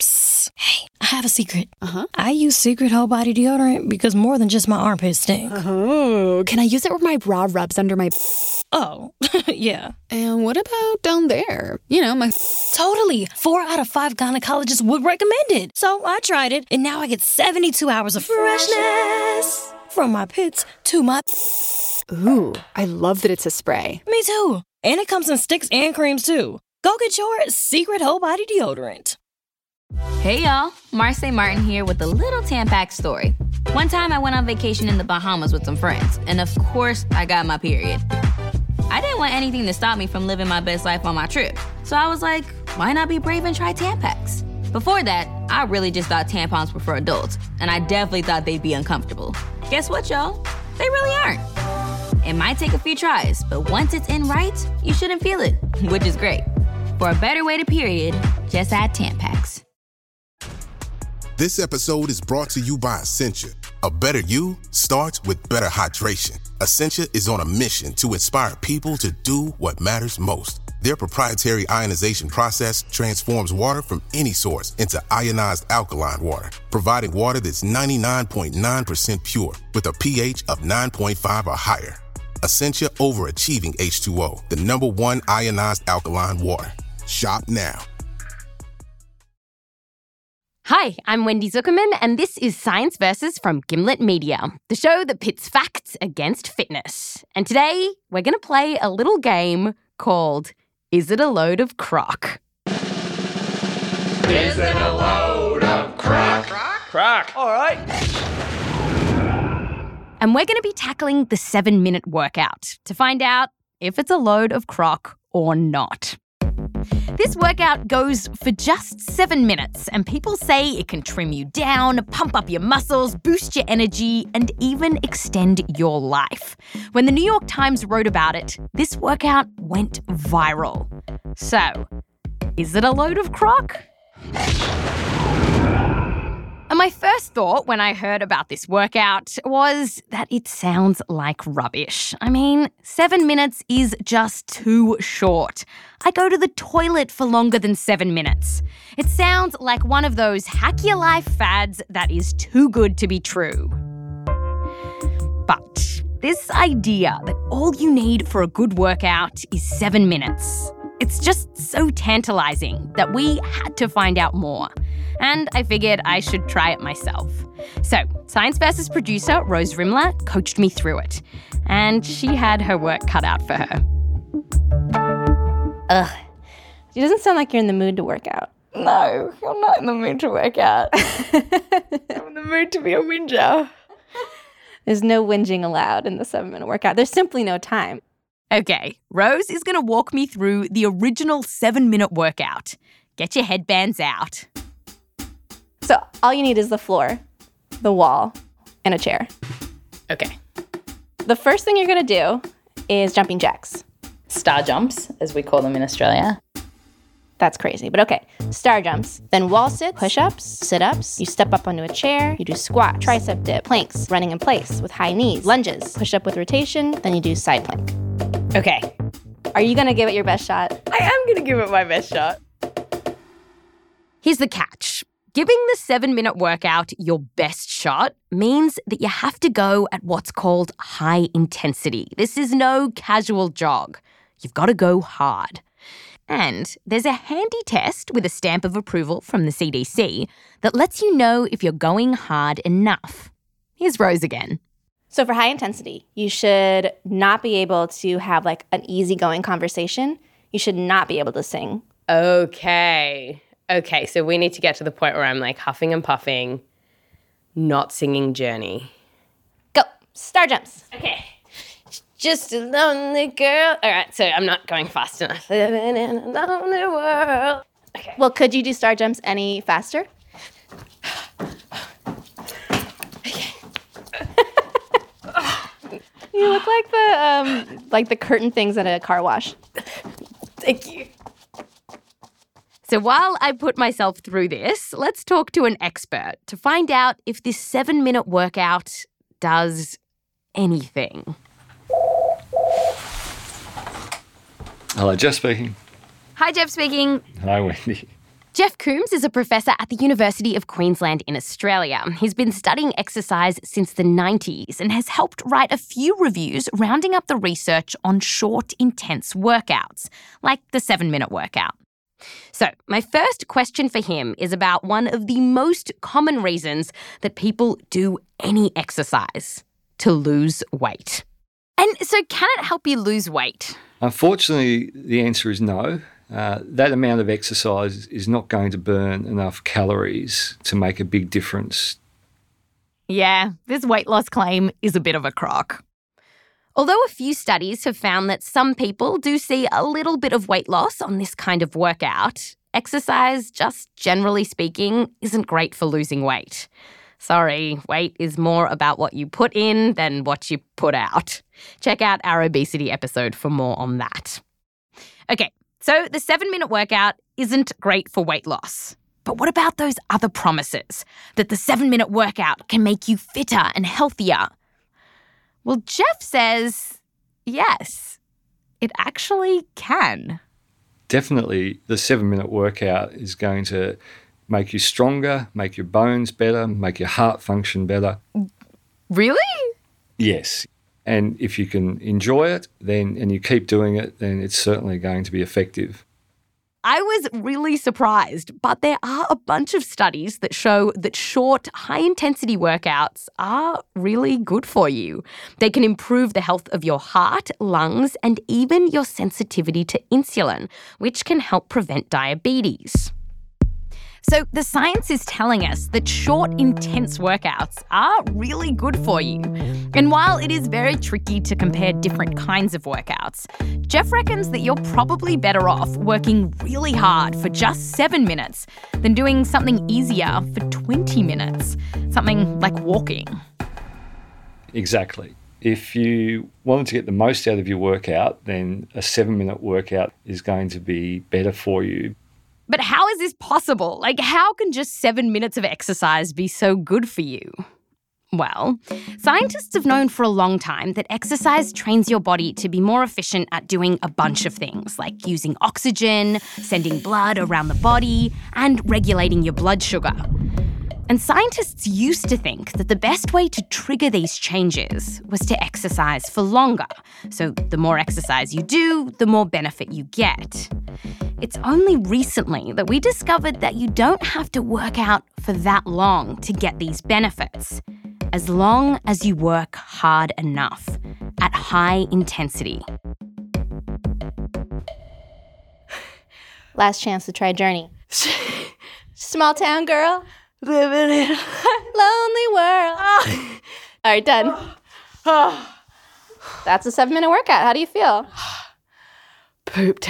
Psst. Hey, I have a secret. Uh-huh. I use Secret Whole Body Deodorant because more than just my armpits stink. Oh, can I use it where my bra rubs under my... Oh, yeah. And what about down there? You know, my... Totally. 4 out of 5 gynecologists would recommend it. So I tried it, and now I get 72 hours of freshness from my pits to my... Ooh, I love that it's a spray. Me too. And it comes in sticks and creams too. Go get your Secret Whole Body Deodorant. Hey y'all, Marcy Martin here with a little Tampax story. One time I went on vacation in the Bahamas with some friends, and of course I got my period. I didn't want anything to stop me from living my best life on my trip, so I was like, why not be brave and try Tampax? Before that, I really just thought tampons were for adults, and I definitely thought they'd be uncomfortable. Guess what, y'all? They really aren't. It might take a few tries, but once it's in right, you shouldn't feel it, which is great. For a better way to period, just add Tampax. This episode is brought to you by Essentia. A better you starts with better hydration. Essentia is on a mission to inspire people to do what matters most. Their proprietary ionization process transforms water from any source into ionized alkaline water, providing water that's 99.9% pure with a pH of 9.5 or higher. Essentia Overachieving H2O, the #1 ionized alkaline water. Shop now. Hi, I'm Wendy Zuckerman, and this is Science Versus from Gimlet Media, the show that pits facts against fitness. And today, we're going to play a little game called Is It a Load of Crock? Is it a load of crock? Crock. All right. And we're going to be tackling the 7-minute workout to find out if it's a load of crock or not. This workout goes for just 7 minutes, and people say it can trim you down, pump up your muscles, boost your energy, and even extend your life. When the New York Times wrote about it, this workout went viral. So, is it a load of crock? And my first thought when I heard about this workout was that it sounds like rubbish. I mean, 7 minutes is just too short. I go to the toilet for longer than 7 minutes. It sounds like one of those hack your life fads that is too good to be true. But this idea that all you need for a good workout is 7 minutes, it's just so tantalizing that we had to find out more. And I figured I should try it myself. So, Science Versus producer Rose Rimler coached me through it. And she had her work cut out for her. Ugh. She doesn't sound like you're in the mood to work out. No, I'm not in the mood to work out. I'm in the mood to be a whinger. There's no whinging allowed in the 7-minute workout. There's simply no time. Okay, Rose is going to walk me through the original 7-minute workout. Get your headbands out. So all you need is the floor, the wall, and a chair. Okay. The first thing you're going to do is jumping jacks. Star jumps, as we call them in Australia. That's crazy, but okay. Star jumps, then wall sits, push-ups, sit-ups. You step up onto a chair, you do squat, tricep dip, planks, running in place with high knees, lunges, push-up with rotation, then you do side plank. Okay. Are you going to give it your best shot? I am going to give it my best shot. Here's the catch. Giving the 7-minute workout your best shot means that you have to go at what's called high intensity. This is no casual jog. You've got to go hard. And there's a handy test with a stamp of approval from the CDC that lets you know if you're going hard enough. Here's Rose again. So for high intensity, you should not be able to have like an easygoing conversation. You should not be able to sing. Okay, so we need to get to the point where I'm like huffing and puffing, not singing Journey. Go. Star jumps. Okay. Just a lonely girl. All right, so I'm not going fast enough. Living in a lonely world. Okay. Well, could you do star jumps any faster? You look like the curtain things at a car wash. Thank you. So while I put myself through this, let's talk to an expert to find out if this 7-minute workout does anything. Hello, Jeff speaking. Hi, Jeff speaking. Hi, Wendy. Jeff Coombs is a professor at the University of Queensland in Australia. He's been studying exercise since the 90s and has helped write a few reviews rounding up the research on short, intense workouts, like the 7-minute workout. So, my first question for him is about one of the most common reasons that people do any exercise: to lose weight. And so, can it help you lose weight? Unfortunately, the answer is no. That amount of exercise is not going to burn enough calories to make a big difference. Yeah, this weight loss claim is a bit of a crock. Although a few studies have found that some people do see a little bit of weight loss on this kind of workout, exercise, just generally speaking, isn't great for losing weight. Sorry, weight is more about what you put in than what you put out. Check out our obesity episode for more on that. Okay, so the 7-minute workout isn't great for weight loss. But what about those other promises? That the 7-minute workout can make you fitter and healthier? Well, Jeff says, yes, it actually can. Definitely, the 7-minute workout is going to make you stronger, make your bones better, make your heart function better. Really? Yes. And if you can enjoy it and you keep doing it, then it's certainly going to be effective. I was really surprised, but there are a bunch of studies that show that short, high-intensity workouts are really good for you. They can improve the health of your heart, lungs, and even your sensitivity to insulin, which can help prevent diabetes. So the science is telling us that short, intense workouts are really good for you. And while it is very tricky to compare different kinds of workouts, Jeff reckons that you're probably better off working really hard for just 7 minutes than doing something easier for 20 minutes, something like walking. Exactly. If you wanted to get the most out of your workout, then a 7-minute workout is going to be better for you. But how is this possible? Like, how can just 7 minutes of exercise be so good for you? Well, scientists have known for a long time that exercise trains your body to be more efficient at doing a bunch of things, like using oxygen, sending blood around the body, and regulating your blood sugar. And scientists used to think that the best way to trigger these changes was to exercise for longer. So the more exercise you do, the more benefit you get. It's only recently that we discovered that you don't have to work out for that long to get these benefits, as long as you work hard enough at high intensity. Last chance to try Journey. Small town girl. Living in a lonely world. All right, done. That's a 7-minute workout. How do you feel? Pooped.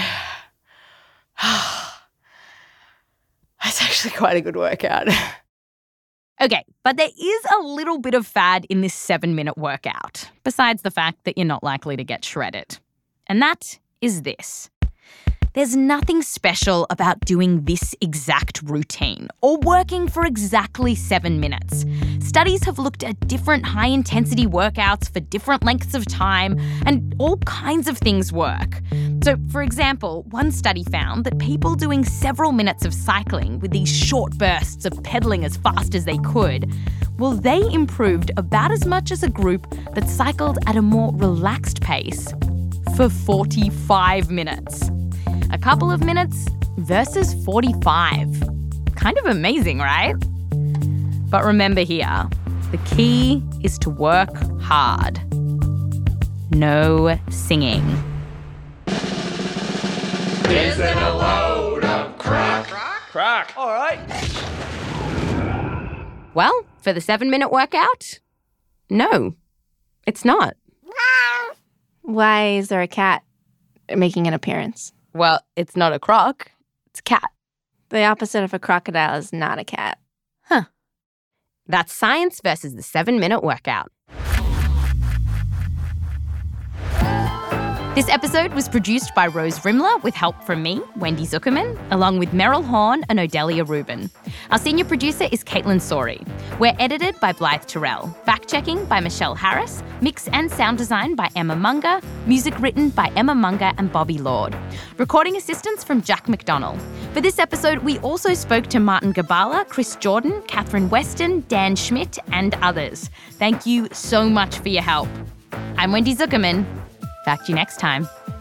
That's actually quite a good workout. Okay, but there is a little bit of fad in this 7-minute workout, besides the fact that you're not likely to get shredded. And that is this. There's nothing special about doing this exact routine or working for exactly 7 minutes. Studies have looked at different high-intensity workouts for different lengths of time, and all kinds of things work. So, for example, one study found that people doing several minutes of cycling with these short bursts of pedaling as fast as they could, well, they improved about as much as a group that cycled at a more relaxed pace for 45 minutes. A couple of minutes versus 45. Kind of amazing, right? But remember here, the key is to work hard. No singing. Is it a load of crock? Crock. All right. Well, for the 7-minute workout, no, it's not. Why is there a cat making an appearance? Well, it's not a croc, it's a cat. The opposite of a crocodile is not a cat. Huh. That's science versus the 7-minute workout. This episode was produced by Rose Rimler with help from me, Wendy Zuckerman, along with Meryl Horn and Odelia Rubin. Our senior producer is Caitlin Sori. We're edited by Blythe Terrell. Fact-checking by Michelle Harris. Mix and sound design by Emma Munger. Music written by Emma Munger and Bobby Lord. Recording assistance from Jack McDonnell. For this episode, we also spoke to Martin Gabala, Chris Jordan, Catherine Weston, Dan Schmidt, and others. Thank you so much for your help. I'm Wendy Zuckerman. Fact you next time.